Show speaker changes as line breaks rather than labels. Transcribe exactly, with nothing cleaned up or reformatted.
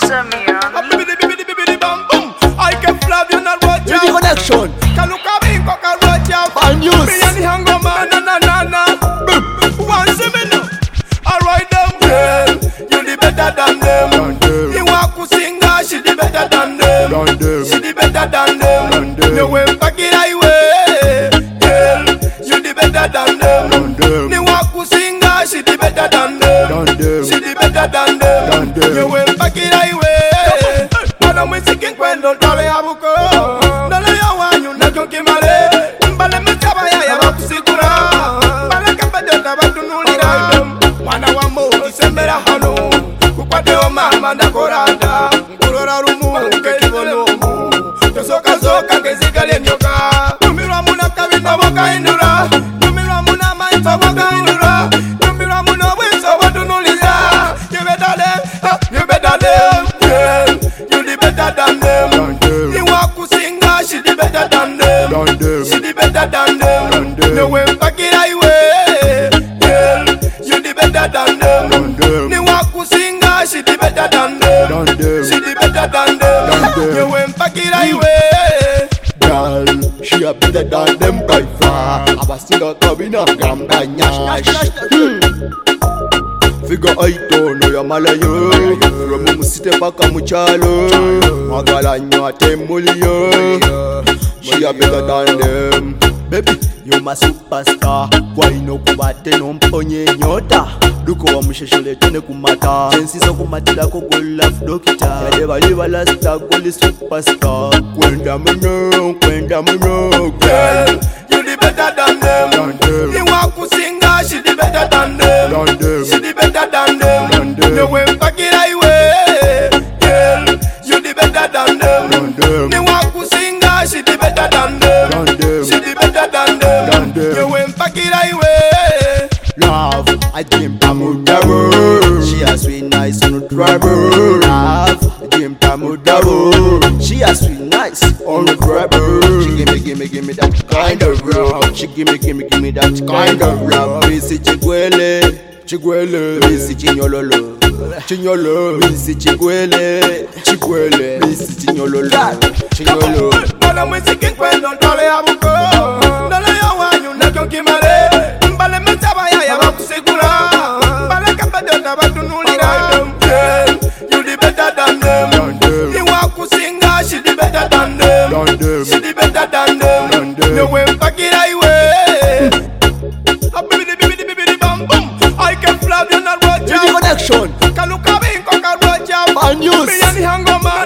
Samir.
I can Flavian and Roger.
Music connection.
Can look at me, Coca Roger.
Fan news.
Me and the hango man, na na na na. One similar. Alright them, girl. You the better than them. You walk who sing, she the better than them. She the better than them. You went back in highway, girl. You the better than them. You walk who sing, she the better than them. She the better than them. You went back in highway. Para muy sikin cuando dale a buco. Dale ya wanyu na jonki male. Mbale mchaba ya ya bakusikura. Bale kapede tabatu nulira. Mwana wa mo isembera hano. Kukwate o mama na koranda. Nkurora rumu kelibono. Tosoka zoka kezikale nyoka. Numirwa muna kabina waka indura. Numirwa muna maitwa waka indura. Numirwa muna wisa watu nulira. You better them, you better them, girl. You the better than them. You walk who sing, she the better than them. She the better than them. You went back in highway, girl. You the better than them. You walk who sing, she the better than them. She the better than them. You went back in highway.
Girl, she a better than them by far. I was still a coming up, gram by nyash nyash. Figure aito no ya malayo. From musite paka muchalo. Magala nyo temulio. She a better than them. Baby, you my superstar. Why no kubate no mponye nyota. Duko wa msheshele tene kumata. Jensi so kumatila koko love dokita. Yadeva liva la star goli superstar. Kwenda mno, kwenda mno.
Girl, you the better than them. You walk who sing, she the better than them. She the better than them. You went back in highway, girl. You the better than them. You walk who sing, she the better than them. She the better than them. You went back in highway.
Love, I dream Tamudabo. She a sweet nice on the driver. Love, I dream Tamudabo. She a sweet nice on the driver. She give me, give me, give me that kind of love. She give me, give me, give me that kind of love. Missy Chigwele, Chigwele, Missy Chinyololo, Chinyolo, Missy Chigwele, Chigwele, Missy Chinyololo, Chinyolo.
Para muy sikin cuando dale a buco. Dale ya wanyu na jonki male. Mbale mchaba ya ya bakusikura. Bale kapede tabatu nulira. Girl, you the better than them. You walk who sing, she the better than them. She the better than them. You went back in highway. I can Flavian and Roger.
Music connection.
Can look at me, Coca Roger.
Fan news.
Me and the hango man.